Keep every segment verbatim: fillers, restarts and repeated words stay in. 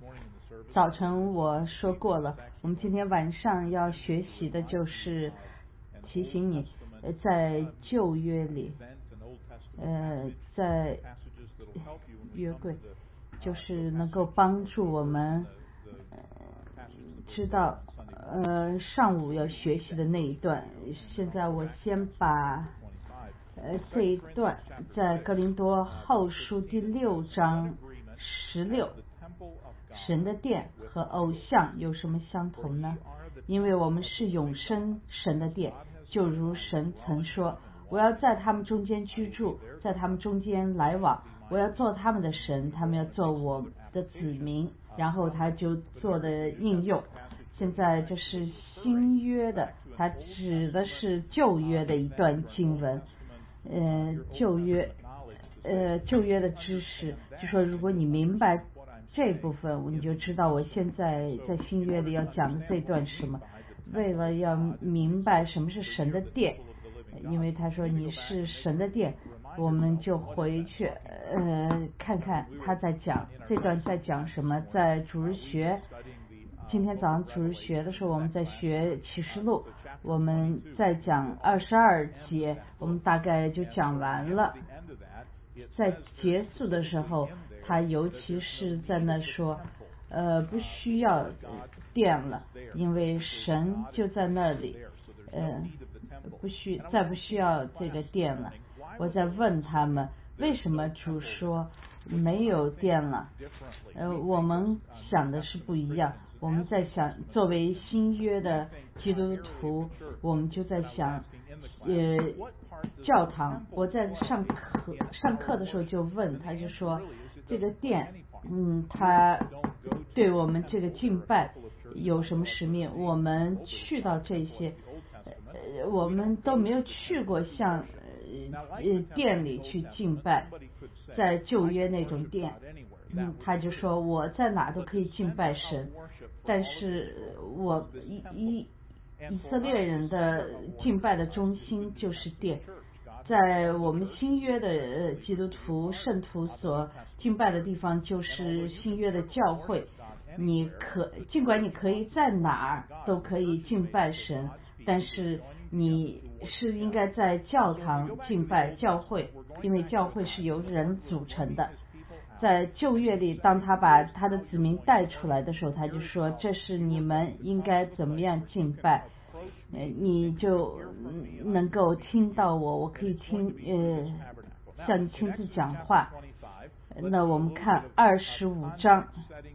早晨我说过了，我们今天晚上要学习的就是提醒你，呃，在旧约里，呃，在约柜，就是能够帮助我们呃知道，呃，上午要学习的那一段。现在我先把呃这一段在哥林多后书第六章十六。神的殿和偶像有什么相同呢？因为我们是永生神的殿，就如神曾说，我要在他们中间居住，在他们中间来往，我要做他们的神，他们要做我的子民。然后他就做的应用。现在这是新约的，它指的是旧约的一段经文。呃，旧约呃旧约的知识，就说如果你明白这部分，你就知道我现在在新约里要讲的这段是什么。为了要明白什么是神的殿，因为他说你是神的殿，我们就回去呃看看他在讲这段在讲什么。在主日学，今天早上主日学的时候，我们在学启示录，我们在讲二十二节，我们大概就讲完了。在结束的时候，他尤其是在那说，呃，不需要殿了，因为神就在那里，呃，不需再不需要这个殿了。我在问他们，为什么主说没有殿了？呃，我们想的是不一样。我们在想，作为新约的基督徒，我们就在想，呃，教堂。我在上课上课的时候就问，他就说，这个殿，嗯，他对我们这个敬拜有什么使命？我们去到这些，呃，我们都没有去过像呃殿里去敬拜，在旧约那种殿。嗯，他就说我在哪都可以敬拜神，但是我一一以色列人的敬拜的中心就是殿。在我们新约的基督徒圣徒所敬拜的地方就是新约的教会。你可尽管你可以在哪儿都可以敬拜神，但是你是应该在教堂敬拜教会，因为教会是由人组成的。在旧约里，当他把他的子民带出来的时候，他就说这是你们应该怎么样敬拜，呃，你就能够听到我，我可以听呃向你亲自讲话。那我们看二十五章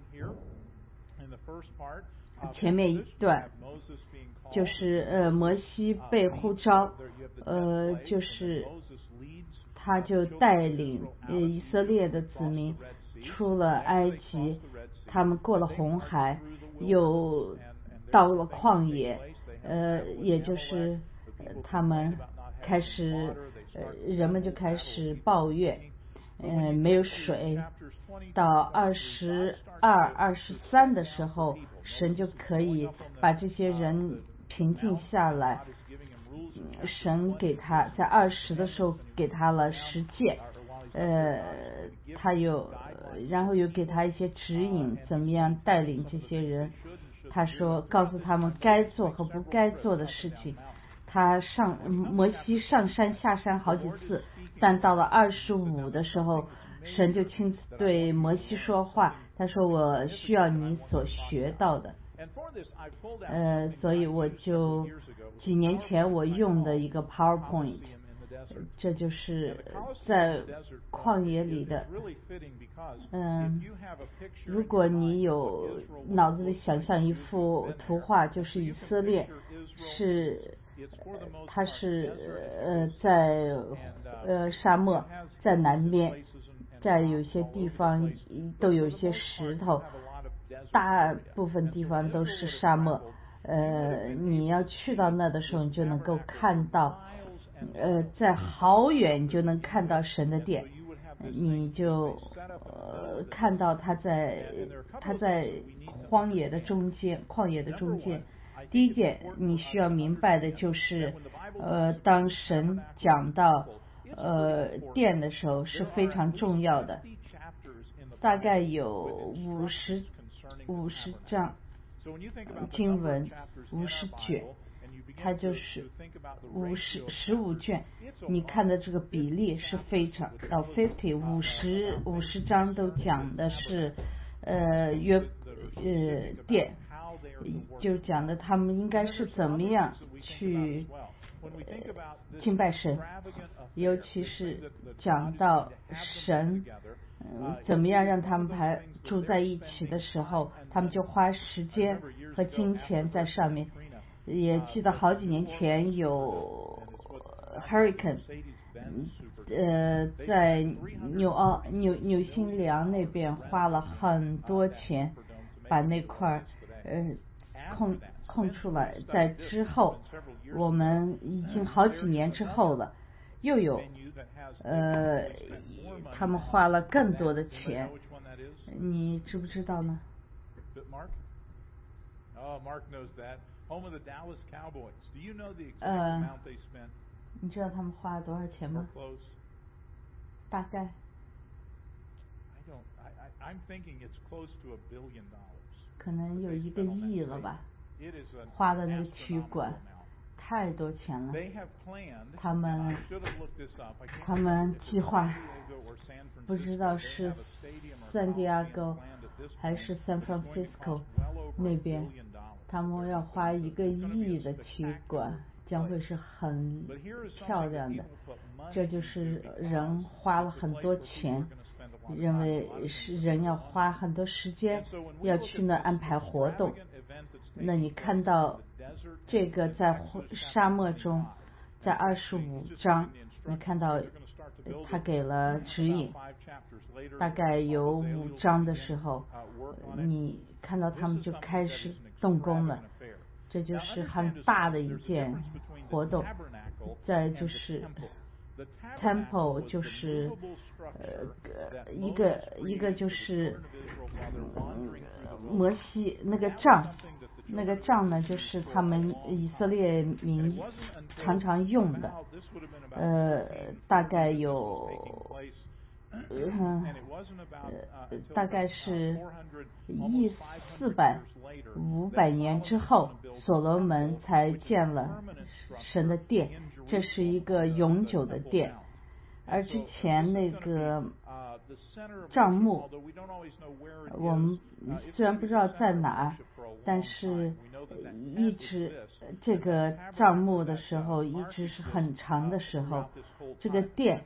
前面一段，就是呃摩西被呼召，呃就是他就带领呃以色列的子民出了埃及，他们过了红海，又到了旷野，呃也就是他们开始呃人们就开始抱怨，呃没有水。到二十二、二十三的时候，神就可以把这些人平静下来。神给他在二十的时候给他了十诫，呃，他有，然后又给他一些指引，怎么样带领这些人。他说，告诉他们该做和不该做的事情。他上摩西上山下山好几次，但到了二十五的时候，神就亲自对摩西说话。他说：“我需要你所学到的。”呃，所以我就几年前我用的一个 PowerPoint， 这就是在旷野里的。嗯，如果你有脑子里想象一幅图画，就是以色列是，它是呃在呃沙漠在南边，在有些地方都有一些石头。大部分地方都是沙漠，呃，你要去到那的时候，你就能够看到，呃，在好远你就能看到神的殿，你就呃看到他在他在荒野的中间，旷野的中间。第一件你需要明白的就是，呃，当神讲到呃殿的时候是非常重要的，大概有五十五十章经文，五十卷，它就是五十十五卷。你看的这个比例是非常到 fifty 五十五十章都讲的是呃约呃殿，就讲的他们应该是怎么样去呃敬拜神，尤其是讲到神嗯，怎么样让他们还住在一起的时候，他们就花时间和金钱在上面。也记得好几年前有 hurricane， 呃，在纽澳纽纽新良那边花了很多钱把那块呃空空出来。在之后，我们已经好几年之后了，又有呃，他们花了更多的钱，你知不知道呢？呃，你知道他们花了多少钱吗？大概？可能有一个亿了吧，花的那个体育馆。太多钱了，他们他们计划不知道是圣地亚哥还是 San Francisco 那边，他们要花一个亿的体育馆，将会是很漂亮的。这就是人花了很多钱，认为是人要花很多时间要去那安排活动。那你看到这个在沙漠中，在二十五章，你看到他给了指引，大概有五章的时候，你看到他们就开始动工了，这就是很大的一件活动。再就是 temple 就是呃一个一个就是摩西那个杖。那个杖呢，就是他们以色列民常常用的，呃，大概有，嗯，呃，大概是一四百五百年之后，所罗门才建了神的殿，这是一个永久的殿。而之前那个帐幕，我们虽然不知道在哪儿，但是一直这个帐幕的时候一直是很长的时候，这个殿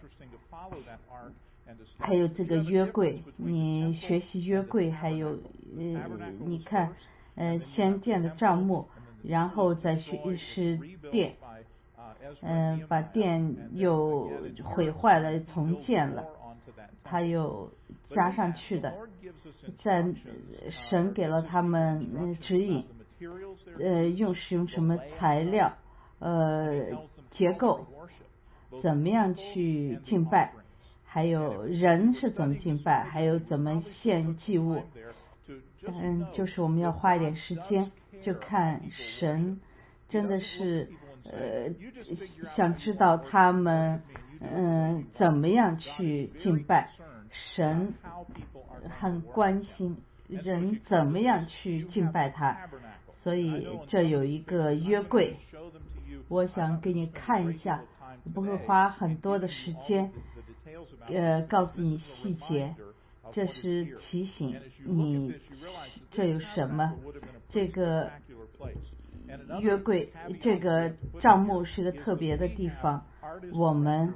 还有这个约柜，你学习约柜，还有呃你看呃先建的帐幕，然后再学是殿。嗯、呃，把殿又毁坏了，重建了，他又加上去的。在神给了他们、呃、指引，呃，用使用什么材料，呃，结构，怎么样去敬拜，还有人是怎么敬拜，还有怎么献祭物。嗯，就是我们要花一点时间，就看神真的是。呃，想知道他们嗯、呃、怎么样去敬拜神，很关心人怎么样去敬拜他，所以这有一个约柜，我想给你看一下，不会花很多的时间呃告诉你细节，这是提醒你这有什么，这个约柜这个帐幕是个特别的地方，我们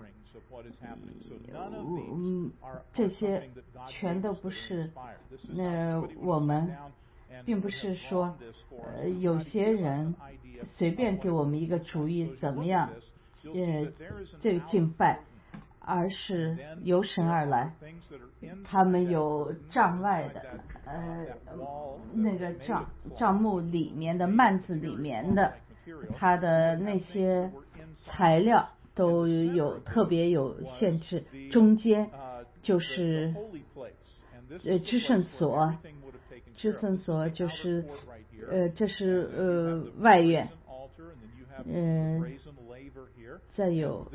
嗯这些全都不是，那我们并不是说呃有些人随便给我们一个主意怎么样呃这个敬拜，而是由神而来，他们有帐外的呃那个帐帐幕里面的幔子里面的，它的那些材料都有特别有限制，中间就是呃至圣所，至圣所就是呃这是呃外院，嗯、呃，再有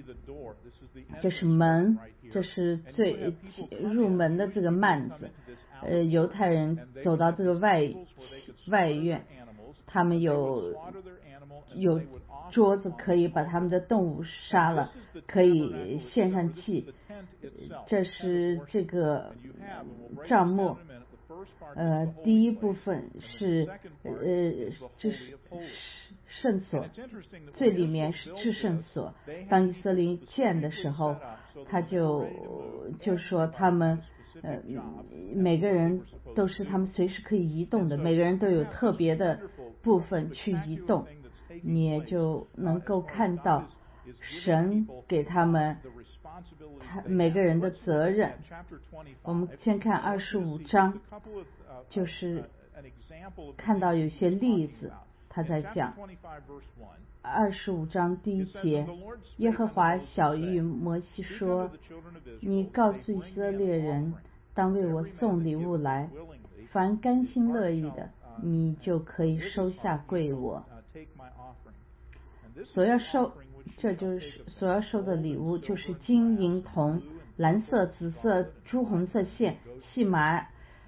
这是门，这是最入门的这个幔子， 呃犹太人走到这个外外院，他们有有桌子可以把他们的动物杀了，可以献上祭。这是这个帐幕，呃，第一部分是呃，这是圣所，最里面是至圣所。当以色列建的时候，他就就说他们呃每个人都是他们随时可以移动的，每个人都有特别的部分去移动，你也就能够看到神给他们他每个人的责任。我们先看二十五章，就是看到有些例子，他在讲二十五章第一节，耶和华晓谕摩西说，你告诉以色列人，当为我送礼物来，凡甘心乐意的，你就可以收下归我。所要收，这就是所要收的礼物，就是金银铜、蓝色、紫色、朱红色线、细麻、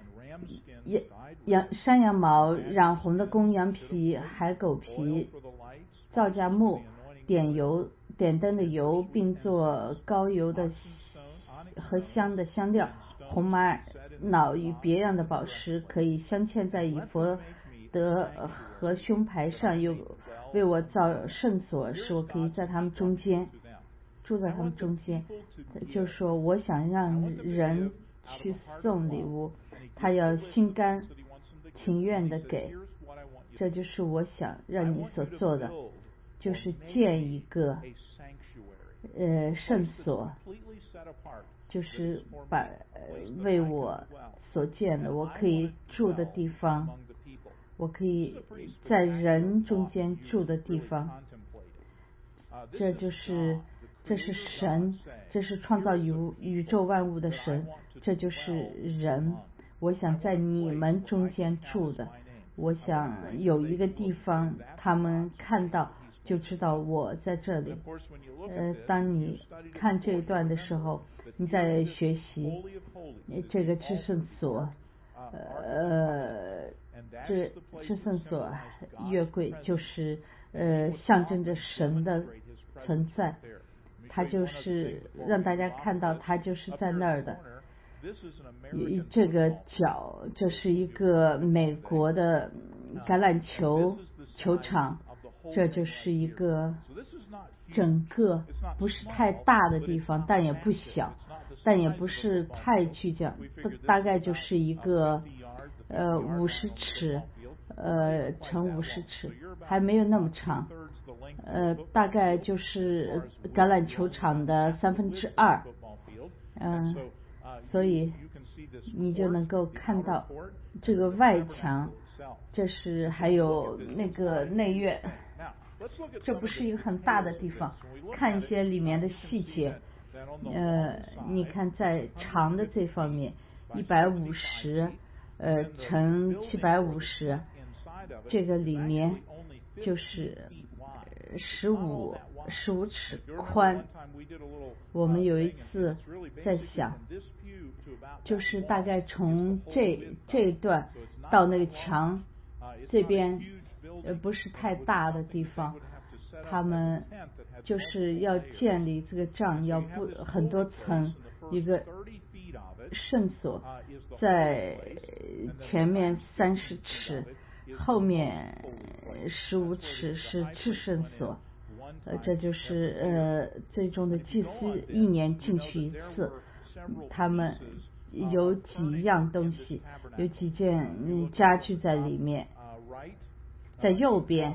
羊山羊毛、染红的公羊皮、海狗皮、皂荚木、点油点灯的油，并做膏油的和香的香料，红玛瑙与别样的宝石，可以镶嵌在以弗得和胸牌上，又为我造圣所，使我可以在他们中间住在他们中间。就说我想让人去送礼物，他要心甘情愿的给，这就是我想让你所做的，就是建一个呃圣所，就是把、呃、为我所建的，我可以住的地方，我可以在人中间住的地方。这就是这是神，这是创造宇宇宙万物的神，这就是人。我想在你们中间住的，我想有一个地方他们看到就知道我在这里。呃，当你看这一段的时候，你在学习这个至圣所，呃，这至圣所约柜就是呃象征着神的存在，它就是让大家看到它就是在那儿的。这个角，这是一个美国的橄榄球球场，这就是一个整个不是太大的地方，但也不小，但也不是太巨大，大概就是一个呃五十尺呃乘五十尺，还没有那么长，呃大概就是橄榄球场的三分之二，嗯、呃，所以你就能够看到这个外墙，这是还有那个内院，这不是一个很大的地方，看一些里面的细节，呃，你看在长的这方面，一百五十呃乘七百五十，这个里面就是十五十五尺宽。我们有一次在想，就是大概从这这一段到那个墙这边，呃不是太大的地方，他们就是要建立这个帐，要不很多层，一个圣所在前面三十尺，后面十五尺是至圣所，呃，这就是呃最终的祭司一年进去一次，他们有几样东西，有几件嗯家具在里面，在右边，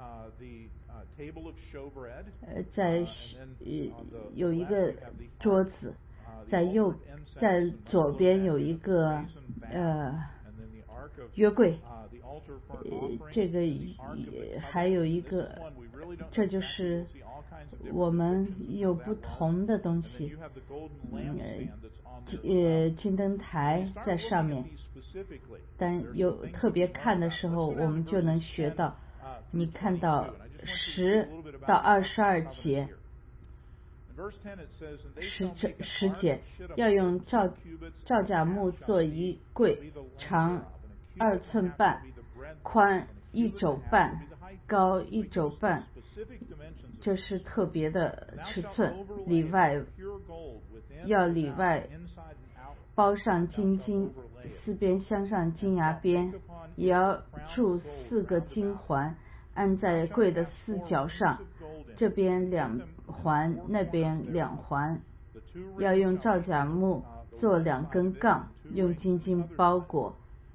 呃，在呃有一个桌子，在右，在左边有一个呃约柜，呃，这个还有一个，这就是我们有不同的东西，呃，呃金灯台在上面，但有特别看的时候，我们就能学到，你看到十到二十二节， 十十节，要用皂皂荚木做一柜，长二寸半，宽一肘半，高一肘半，这是特别的尺寸。里外要里外包上金金，四边镶上金牙边，也要铸四个金环，安在柜的四角上，这边两环，那边两环。要用皂荚木做两根杠，用金金包裹。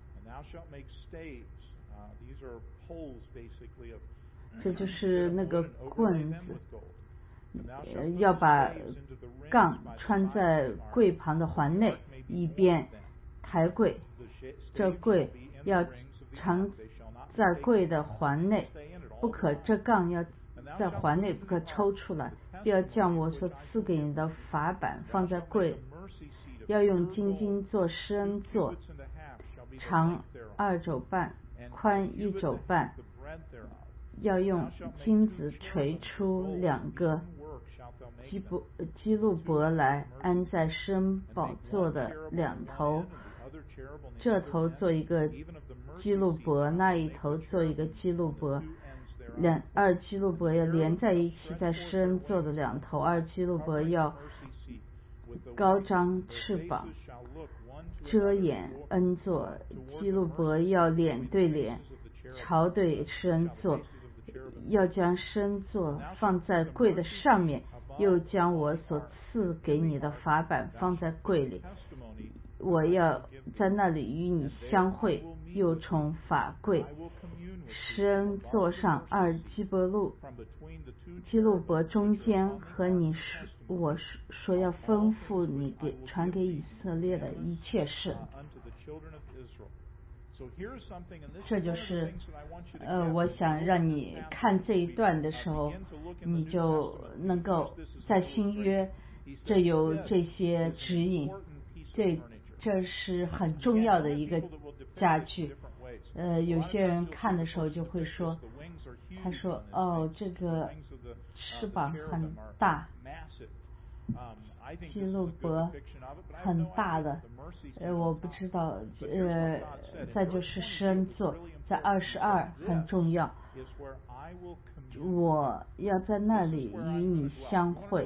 这就是那个棍子，呃、要把杠穿在柜旁的环内，以便抬柜。这柜要藏在柜的环内，不可这杠要在环内不可抽出来。要将我所赐给你的法版放在柜，要用金金做施恩座，长二肘半，宽一肘半，要用金子锤出两个基布基路伯来，安在施恩宝座的两头，这头做一个基路伯，那一头做一个基路伯。两二基路伯要连在一起，在施恩座的两头。二基路伯要高张翅膀，遮掩恩座。基路伯要脸对脸，朝对施恩座。要将施恩座放在柜的上面，又将我所赐给你的法版放在柜里。我要在那里与你相会，又从法柜施恩座上二基伯路基路伯中间，和你我说要吩咐你给传给以色列的一切事。这就是呃，我想让你看这一段的时候，你就能够在新约这有这些指引，这这是很重要的一个家具。呃，有些人看的时候就会说，他说哦，这个翅膀很大，基路伯很大的，呃，我不知道，呃，再就是施恩座，在二十二很重要，我要在那里与你相会，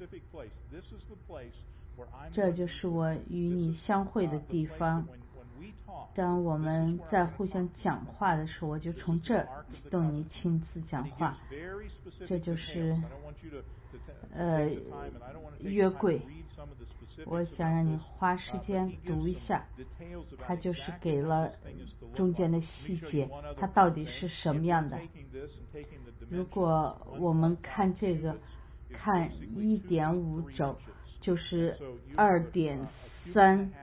这就是我与你相会的地方。当我们在互相讲话的时候，我就从这儿动你亲自讲话。这就是呃约柜，我想让你花时间读一下，它就是给了中间的细节，它到底是什么样的。如果我们看这个，看一点五肘，就是二点三。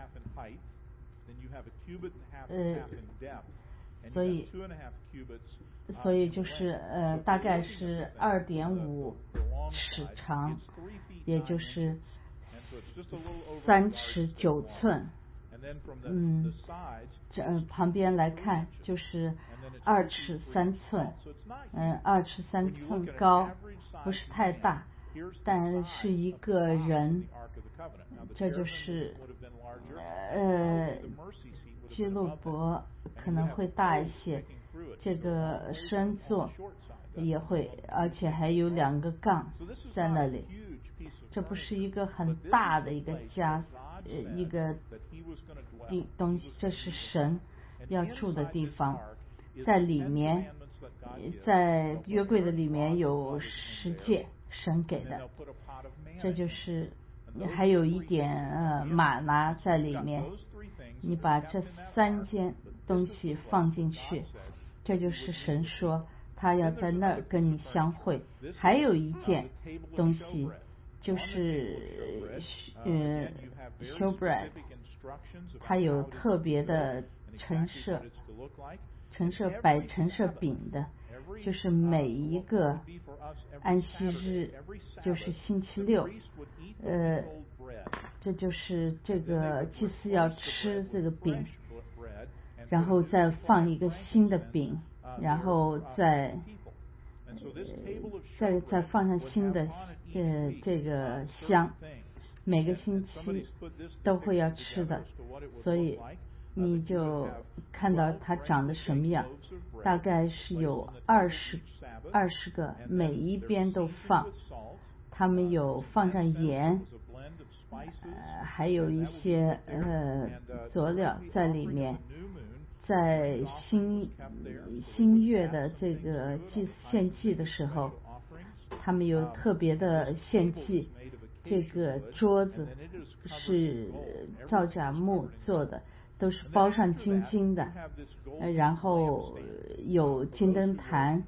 呃，所以，所以就是呃，大概是二点五尺长，也就是三尺九寸。嗯，这、呃、旁边来看就是二尺三寸，嗯、呃，二尺三寸高，不是太大，但是一个人，这就是呃。基路伯可能会大一些，这个施恩座也会，而且还有两个杠在那里。这不是一个很大的一个家，呃，一个地东西，这是神要住的地方。在里面，在约柜的里面有十诫，神给的，这就是还有一点呃玛拿在里面。你把这三件东西放进去，这就是神说他要在那儿跟你相会。还有一件东西就是呃 showbread， 它有特别的陈设，陈设摆陈设饼的，就是每一个安息日，就是星期六，呃。这就是这个祭司要吃这个饼，然后再放一个新的饼，然后再呃再再放上新的呃这个香，每个星期都会要吃的，所以你就看到它长得什么样，大概是有二十二十个，每一边都放，他们有放上盐，呃还有一些呃佐料在里面。在新新月的这个祭献祭的时候，他们有特别的献祭，这个桌子是皂荚木做的，都是包上金金的，然后有金灯台。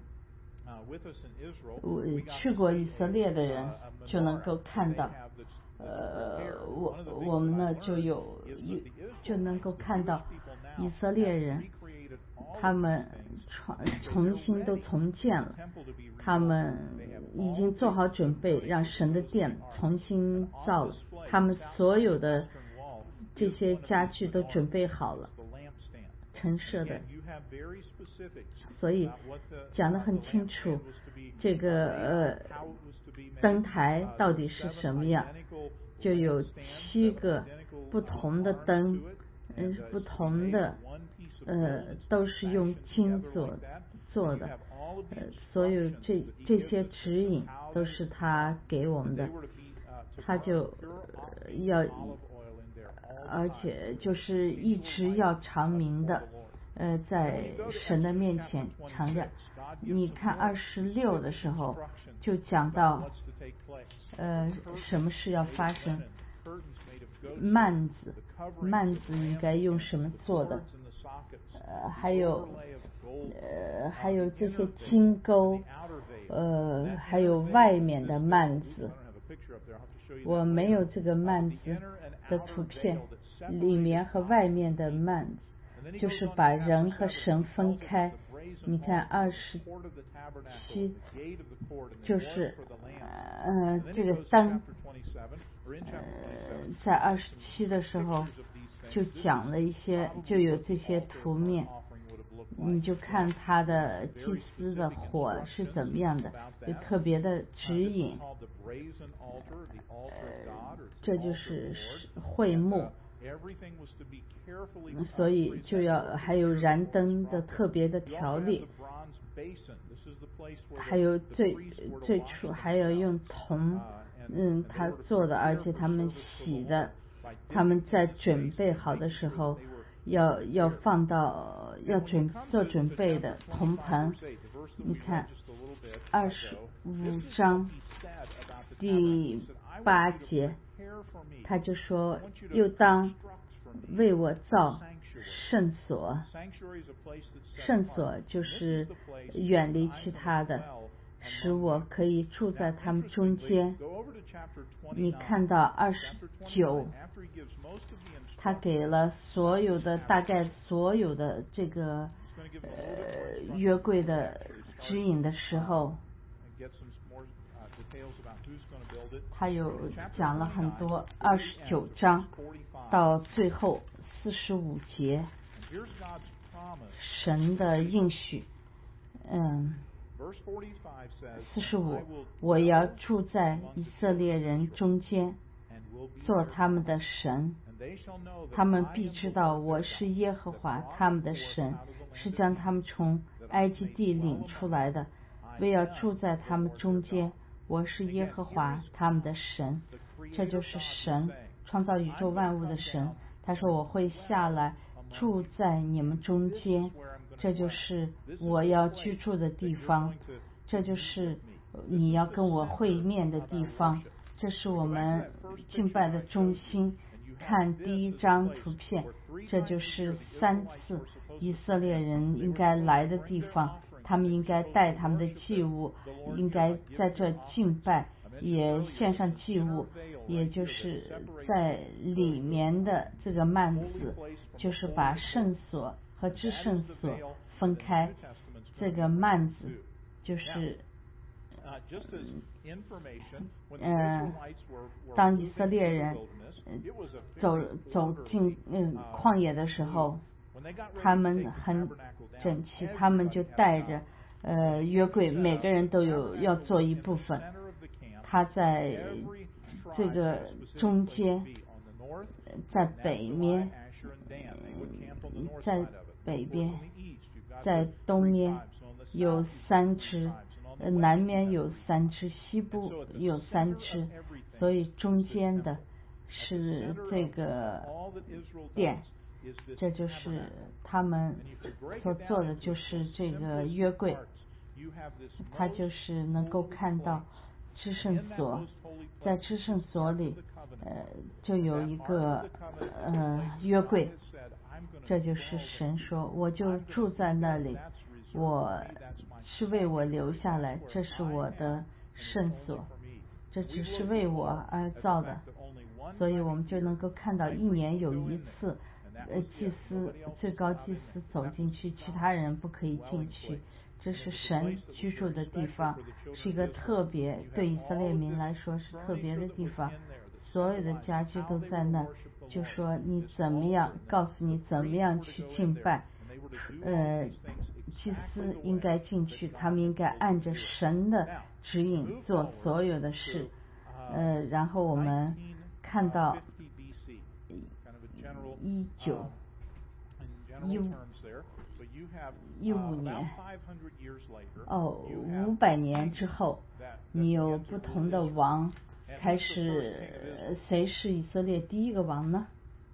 我去过以色列的人就能够看到，呃，我我们呢就有就能够看到以色列人，他们重重新都重建了，他们已经做好准备，让神的殿重新造了，他们所有的这些家具都准备好了，陈设的，所以讲得很清楚，这个呃灯台到底是什么样，就有七个不同的灯，嗯，不同的呃都是用金做做的，呃，所有这这些指引都是他给我们的，他就、呃、要，而且就是一直要长明的。呃，在神的面前强调，你看二十六的时候就讲到，呃，什么事要发生，幔子，幔子应该用什么做的，呃，还有，呃，还有这些金钩，呃，还有外面的幔子，我没有这个幔子的图片，里面和外面的幔子。就是把人和神分开，你看二十七，就是呃这个灯，呃在二十七的时候就讲了一些，就有这些图面，你就看他的祭司的火是怎么样的，有特别的指引，呃这就是会幕。所以就要还有燃灯的特别的条例，还有最最初还要用铜，嗯，他做的，而且他们洗的，他们在准备好的时候要要放到要准做准备的铜盆。你看二十五章第八节，他就说又当为我造圣所，圣所就是远离其他的，使我可以住在他们中间。你看到二十九，他给了所有的大概所有的这个呃约柜的指引的时候，他有讲了很多，二十九章到最后四十五节，神的应许，嗯，四十五，我要住在以色列人中间，做他们的神，他们必知道我是耶和华他们的神，是将他们从埃及地领出来的，我要住在他们中间，我是耶和华他们的神。这就是神创造宇宙万物的神，他说我会下来住在你们中间，这就是我要居住的地方，这就是你要跟我会面的地方，这是我们敬拜的中心。看第一张图片，这就是三次以色列人应该来的地方，他们应该带他们的祭物，应该在这敬拜，也献上祭物，也就是在里面的这个幔子，就是把圣所和至圣所分开，这个幔子就是嗯，当以色列人走走进嗯旷野的时候，他们很整齐，他们就带着呃约柜，每个人都有要做一部分， 它在这个中间，在北面，在北边，在东面有三支，南面有三支，西部有三支，所以中间的是这个殿，这就是他们所做的，就是这个约柜，它就是能够看到至圣所，在至圣所里，呃，就有一个呃约柜，这就是神说，我就住在那里，我是为我留下来，这是我的圣所，这只是为我而造的，所以我们就能够看到一年有一次，呃，祭司最高祭司走进去，其他人不可以进去。这是神居住的地方，是一个特别对以色列民来说是特别的地方，所有的家具都在那，就说你怎么样，告诉你怎么样去敬拜，呃，祭司应该进去，他们应该按着神的指引做所有的事，呃，然后我们看到一九一五一五年，哦，五百年之后，你有不同的王开始，谁是以色列第一个王呢？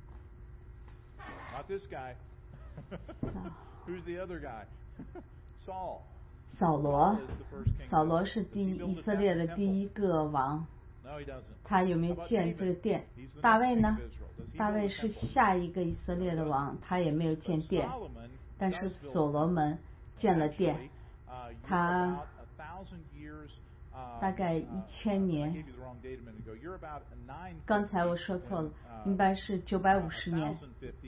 扫罗，扫罗是第以色列的第一个王，他有没有建这个殿？大卫呢？大卫是下一个以色列的王，他也没有建殿，但是所罗门建了殿，他大概一千年，刚才我说错了，应该是九百五十年，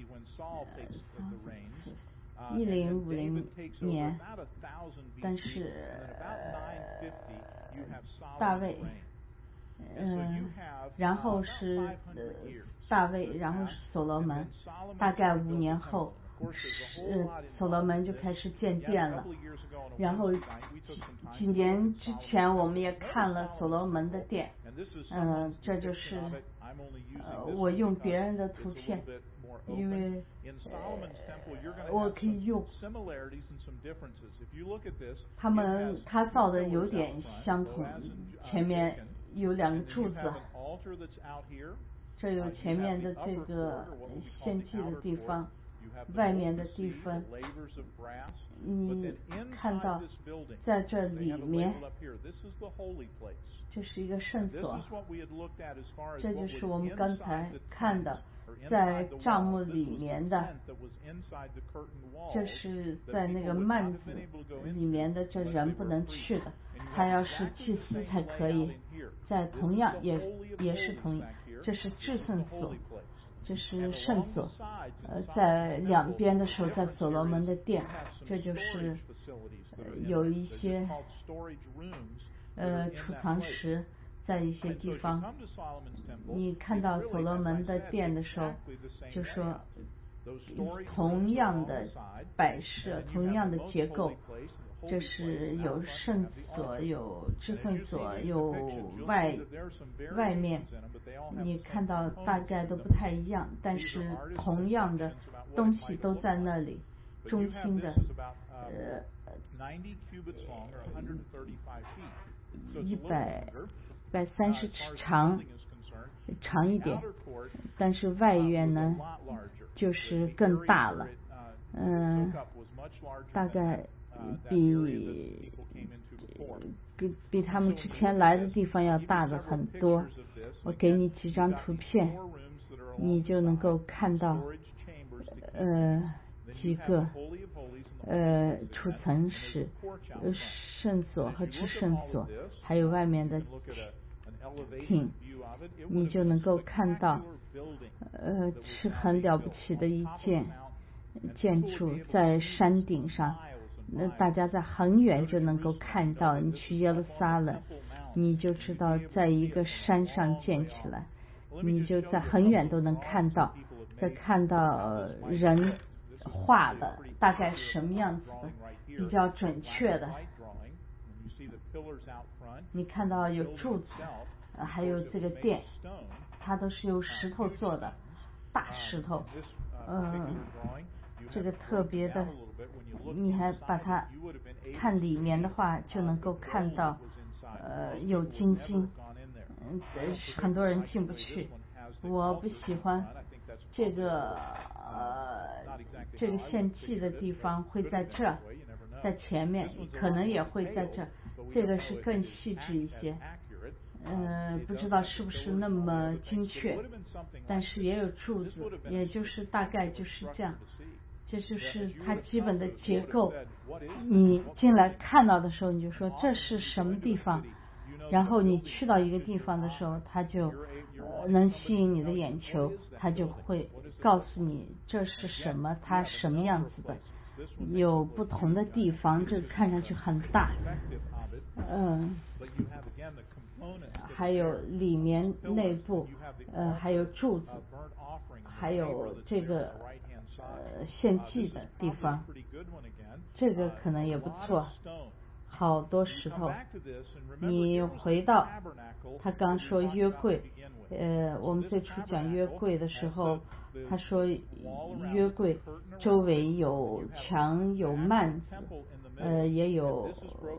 一零五零年，但是、呃、大卫，嗯、呃，然后是、呃、大卫，然后是所罗门，大概五年后，呃，所罗门就开始建殿了。然后几几年之前，我们也看了所罗门的殿，嗯、呃，这就是呃，我用别人的图片，因为、呃、我可以用。他们他造的有点相同，前面有两个柱子，这有前面的这个献祭的地方，外面的地方，你看到在这里面，这是一个圣所，这就是我们刚才看的在帐幕里面的，这是在那个幔子里面的，这人不能去的，他要是祭司才可以。在同样也也是同样，这是至圣所，这是圣所，呃，在两边的时候，在所罗门的殿，这就是、呃、有一些呃储藏室，在一些地方，你看到所罗门的殿的时候，就说同样的摆设，同样的结构，这是有圣所，有至圣所，有外外面，你看到大概都不太一样，但是同样的东西都在那里，中心的呃一百一百三十尺长，长一点，但是外院呢就是更大了，嗯、呃，大概比比比他们之前来的地方要大的很多。我给你几张图片，你就能够看到呃几个呃储藏室、呃圣所和至圣所，还有外面的厅，你就能够看到呃是很了不起的一件建筑，在山顶上，那大家在很远就能够看到。你去耶路撒冷，你就知道在一个山上建起来，你就在很远都能看到，在看到人画的大概什么样子的，比较准确的。 你看到有柱子，呃、还有这个殿，它都是由石头做的，大石头。嗯，这个特别的，你还把它看里面的话，就能够看到，呃，有金晶。嗯，很多人进不去，我不喜欢这个呃这个献祭的地方会在这，在前面，可能也会在这，这个是更细致一些。呃，不知道是不是那么精确，但是也有柱子，也就是大概就是这样，这就是它基本的结构。你进来看到的时候，你就说这是什么地方，然后你去到一个地方的时候，它就、呃、能吸引你的眼球，它就会告诉你这是什么，它什么样子的，有不同的地方，这看上去很大。嗯，还有里面内部，呃，还有柱子，还有这个呃献祭的地方，这个可能也不错，好多石头。你回到他刚说约柜，呃，我们最初讲约柜的时候，他说约柜周围有墙有幔子，呃，也有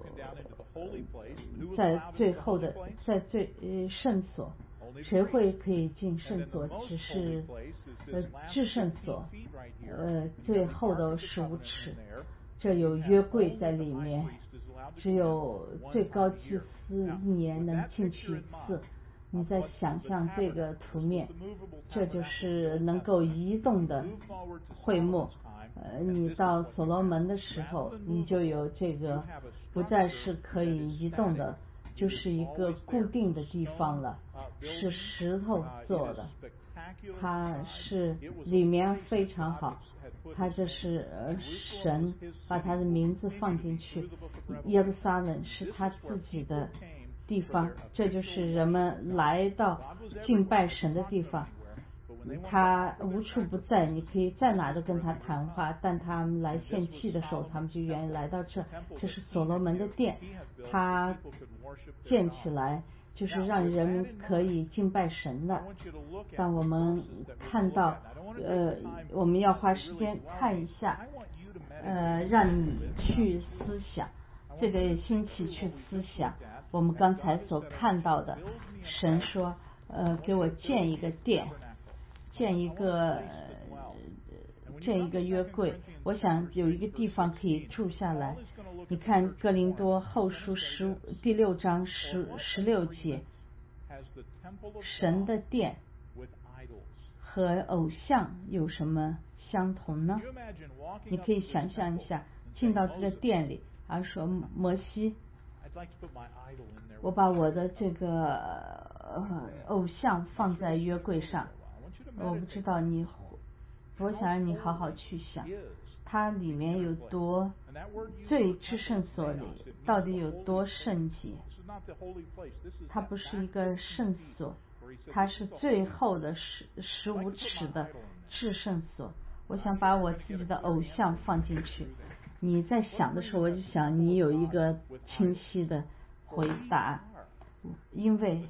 在最后的在最呃圣所，谁会可以进圣所？只是呃至圣所，呃最后的十五尺，这有约柜在里面，只有最高祭司一年能进去一次。你再想象这个图面，这就是能够移动的会幕。呃，你到所罗门的时候，你就有这个不再是可以移动的，就是一个固定的地方了，是石头做的，它是里面非常好，它这是呃神把他的名字放进去，耶路撒冷是他自己的地方，这就是人们来到敬拜神的地方。他无处不在，你可以在哪都跟他谈话，但他们来献祭的时候，他们就愿意来到这。这是所罗门的殿，他建起来就是让人们可以敬拜神的。但我们看到，呃，我们要花时间看一下，呃，让你去思想，这个星期去思想我们刚才所看到的。神说，呃，给我建一个殿。建一个、呃、建一个约柜，我想有一个地方可以住下来。你看哥林多后书十第六章十十六节，神的殿和偶像有什么相同呢？你可以想象一下，进到这个殿里，而说摩西，我把我的这个、呃、偶像放在约柜上。我不知道你，我想让你好好去想，它里面有多，最至圣所里到底有多圣洁？它不是一个圣所，它是最后的十十五尺的至圣所。我想把我自己的偶像放进去。你在想的时候，我就想你有一个清晰的回答，因为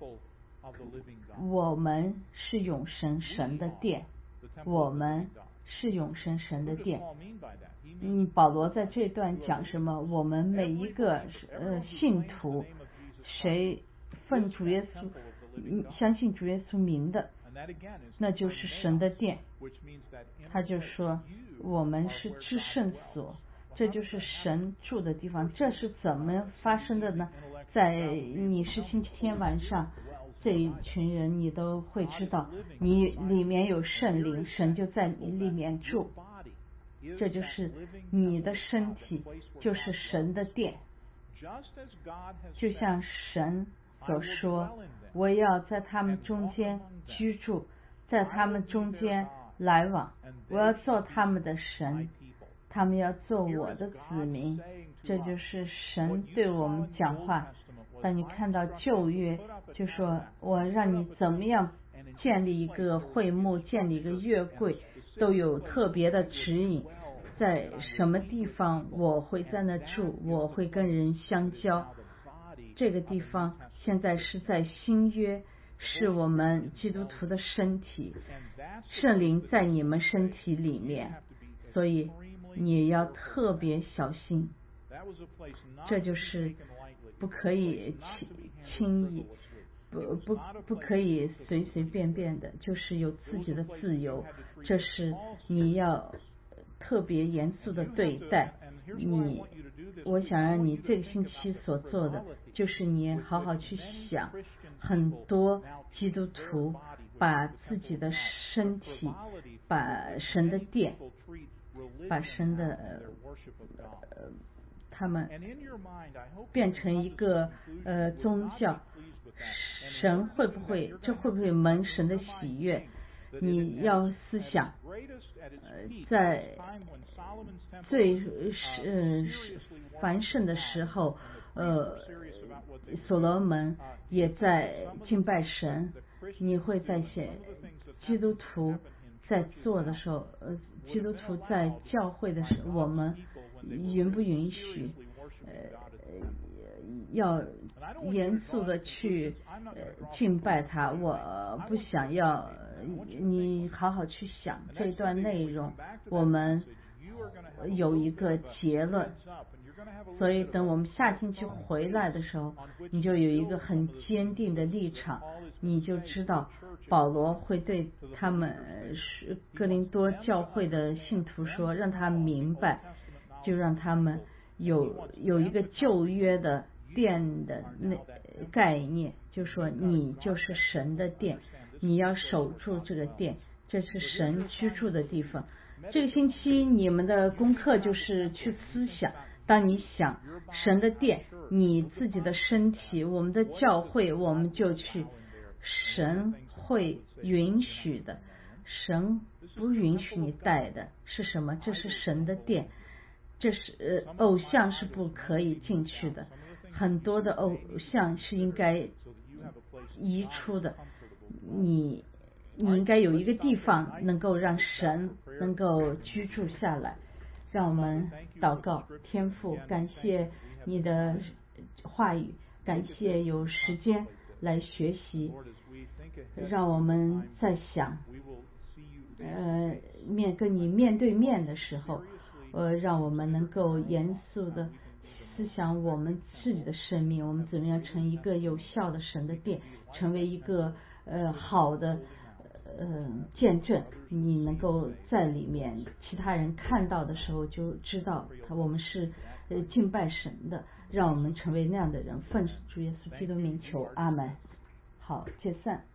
我们是永生神的殿，我们是永生神的殿。嗯，保罗在这段讲什么？我们每一个呃信徒，谁奉主耶稣相信主耶稣名的，那就是神的殿。他就说我们是至圣所，这就是神住的地方。这是怎么发生的呢？在你是星期天晚上，这一群人你都会知道，你里面有圣灵，神就在你里面住，这就是你的身体，就是神的殿。就像神所说，我要在他们中间居住，在他们中间来往，我要做他们的神，他们要做我的子民。这就是神对我们讲话。当你看到旧约，就说我让你怎么样建立一个会幕，建立一个约柜，都有特别的指引。 在什么地方，我会在那住，我会跟人相交。这个地方现在是在新约，是我们基督徒的身体，圣灵在你们身体里面，所以你要特别小心。这就是不可以轻轻易不不不可以随随便便的，就是有自己的自由，这是你要特别严肃的对待。你我想让你这个星期所做的就是你好好去想，很多基督徒把自己的身体，把神的殿，把神的呃他们变成一个呃宗教，神会不会这会不会蒙神的喜悦？你要思想，呃，在最呃繁盛的时候，呃，所罗门也在敬拜神。你会在些基督徒在做的时候，呃，基督徒在教会的时候，我们允不允许？呃，要严肃的去呃敬拜他。我不想要你好好去想这段内容，我们有一个结论。所以等我们下星期回来的时候，你就有一个很坚定的立场，你就知道保罗会对他们哥林多教会的信徒说，让他明白，就让他们有有一个旧约的殿的那概念，就说你就是神的殿，你要守住这个殿，这是神居住的地方。这个星期你们的功课就是去思想，当你想神的殿，你自己的身体，我们的教会，我们就去，神会允许的，神不允许你带的是什么？这是神的殿，这是呃偶像是不可以进去的，很多的偶像是应该移出的。你你应该有一个地方能够让神能够居住下来。让我们祷告。天父，感谢你的话语，感谢有时间来学习，让我们在想呃面跟你面对面的时候，呃让我们能够严肃的思想我们自己的生命，我们怎么样成一个有效的神的殿，成为一个呃好的呃见证，你能够在里面，其他人看到的时候就知道他我们是呃敬拜神的，让我们成为那样的人，奉主耶稣基督名求，阿门。好，解散。